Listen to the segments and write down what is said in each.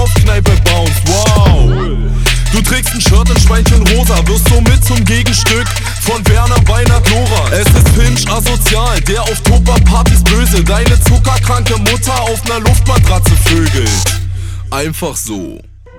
Dorfkneipe bounce, wow. Du trägst ein Shirt in Schweinchenrosa, wirst somit zum Gegenstück von Werner Weinert Nora. Es ist Finch asozial, der auf Tupper-Partys böse deine zuckerkranke Mutter auf ner Luftmatratze vögelt. Einfach so.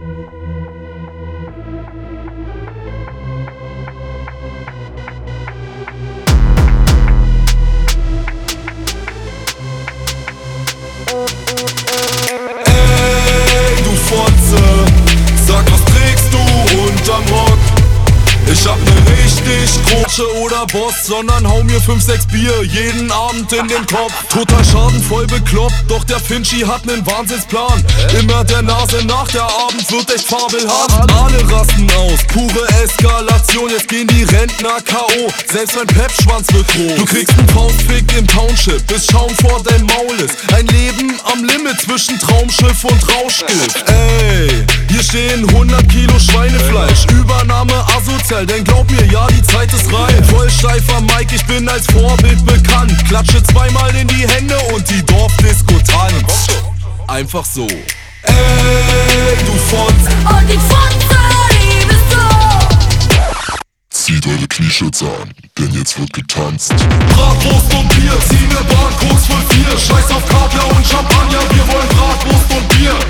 Sag, was trägst du unterm Rock? Ich hab ne richtig große oder Boss, sondern hau mir 5, 6 Bier jeden Abend in den Kopf. Toter Schaden, voll bekloppt, doch der Finchi hat nen Wahnsinnsplan. Immer der Nase nach, der Abend wird echt fabelhaft. Alle rasten aus, pure Eskalation, jetzt gehen die Rentner K.O. Selbst mein Pepschwanz wird rot. Du kriegst nen Faustfick im Township, bis Schaum vor dein Maul ist. Ein Leben am Limit zwischen Traumschiff und Rauschgift. Ey, hier stehen 100 Kilo Schweinefleisch, Übernahme asozial, denn glaub mir, ja, die Zeit ist reif. Voll steifer Mike, ich bin als Vorbild bekannt. Klatsche zweimal in die Hände und die Dorfdisco tanzt. Einfach so. Ey, du Fotz. Und die Fotze, die bist du. Zieht eure Knieschützer an, denn jetzt wird getanzt. Bratwurst und Bier, zieh ne Bahn, Koks voll 4. Scheiß auf Kaviar und Champagner, wir wollen Bratwurst und Bier.